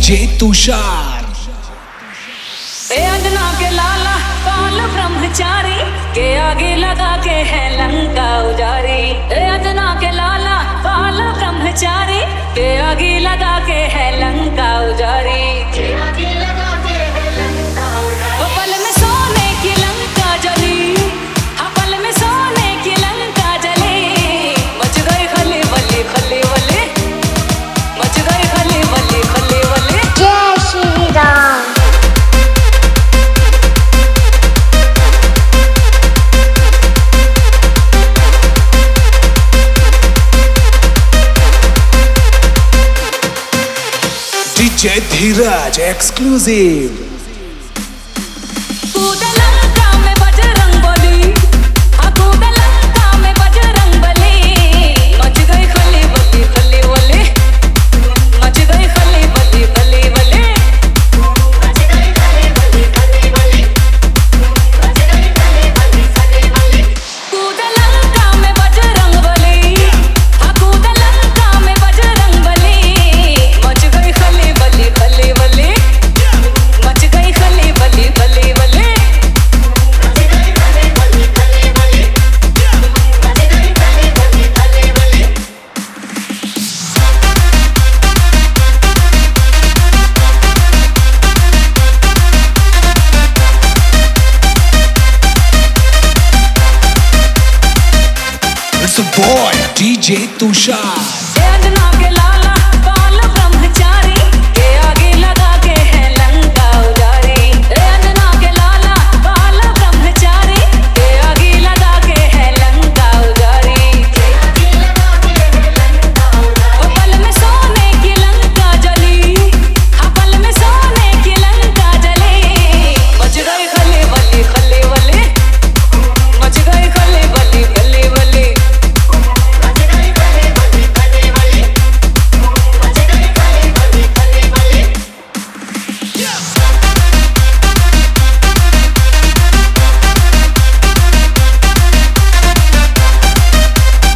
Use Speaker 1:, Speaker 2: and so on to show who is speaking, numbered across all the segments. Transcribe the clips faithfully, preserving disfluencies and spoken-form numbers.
Speaker 1: DJ तुषार।
Speaker 2: ए अंजना के लाला काल ब्रह्मचारी के आगे लगा के है लंका उजारी। ए अंजना के लाला काल ब्रह्मचारी के आगे लगा के है लंका उजारी। के आगे लगा के है लंका उजारी। वो पल में सोने की लंका जली, हाँ पल में सोने की लंका जली। मच गई खली बली खली बली, मच गई खली बली खली बली।
Speaker 3: जय Shri Ram.
Speaker 1: DJ Dheeraj exclusive. It's a boy, DJ Tushar.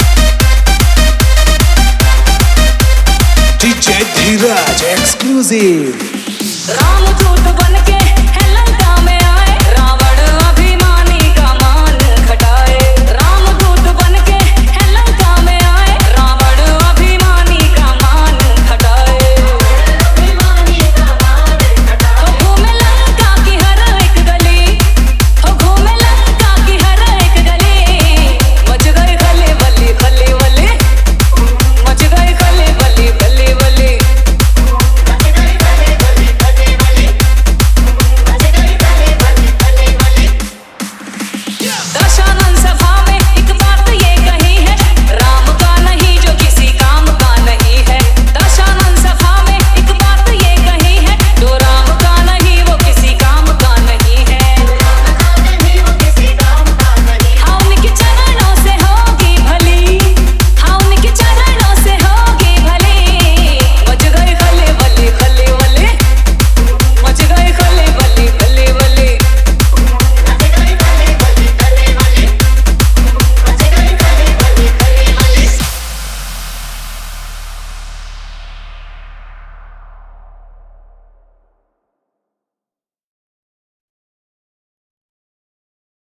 Speaker 1: DJ Dheeraj exclusive.